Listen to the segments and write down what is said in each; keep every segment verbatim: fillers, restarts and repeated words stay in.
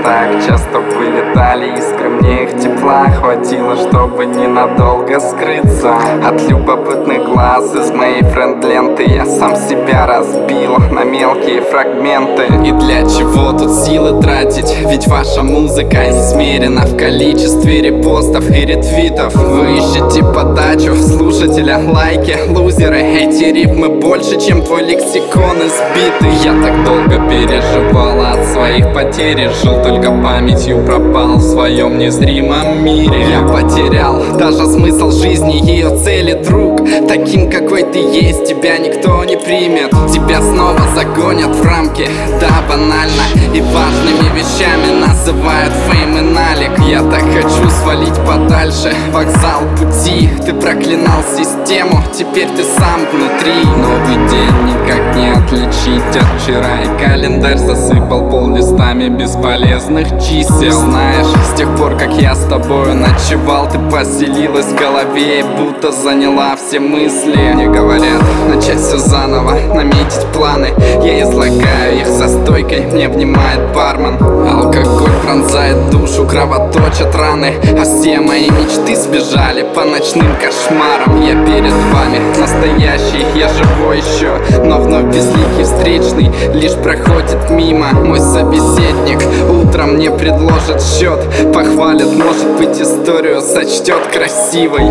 так часто вылетали искры, мне их тепла хватило, чтобы ненадолго скрыться от любопытных глаз. Из моей френд-ленты я сам себя разбил на мелкие фрагменты. И для чего тут силы тратить? Ведь ваша музыка измерена в количестве репостов и ретвитов. Вы ищете подачу слушателя, лайки, лузеры. Эти рифмы больше, чем твой лексикон избитый. Я так долго переживал от своих потерь, жил только памятью, пропал в своем незримом мире. Я потерял даже смысл жизни, ее цели, друг. Таким, какой ты есть, тебя никто не примет. Тебя снова загонят в рамки, да, банально. И важными вещами называют фейм и налик. Я так хочу свалить подальше, вокзал пути. Ты проклинал систему, теперь ты сам внутри. Новый день никак не отличить от вчера, и календарь засыпал пол листами бесполезных чисел. Знаешь, с тех пор, как я с тобою ночевал, ты поселилась в голове и будто заняла все мысли. Мне говорят начать все заново, наметить планы. Я излагаю их за стойкой, мне внимает бармен. Алкоголь пронзает душу, кровоточат раны, а все мои мечты сбежали по ночным кошмарам. Я перед вами настоящий, я живой еще, но вновь безликий встречный лишь проходит мимо. Мой собеседник утром мне предложит счет, похвалит, может быть, историю сочтет красивой.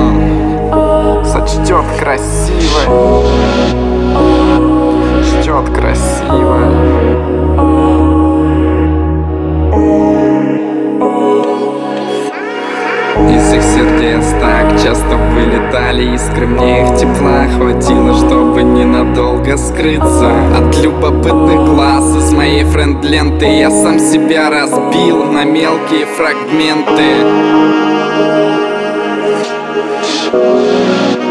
Сочтет красивой. Сочтет красивой. Из их сердец так часто вылетали искры, мне их тепла хватило, чтобы ненадолго скрыться от любопытных глаз. Из моей френд-ленты я сам себя разбил на мелкие фрагменты.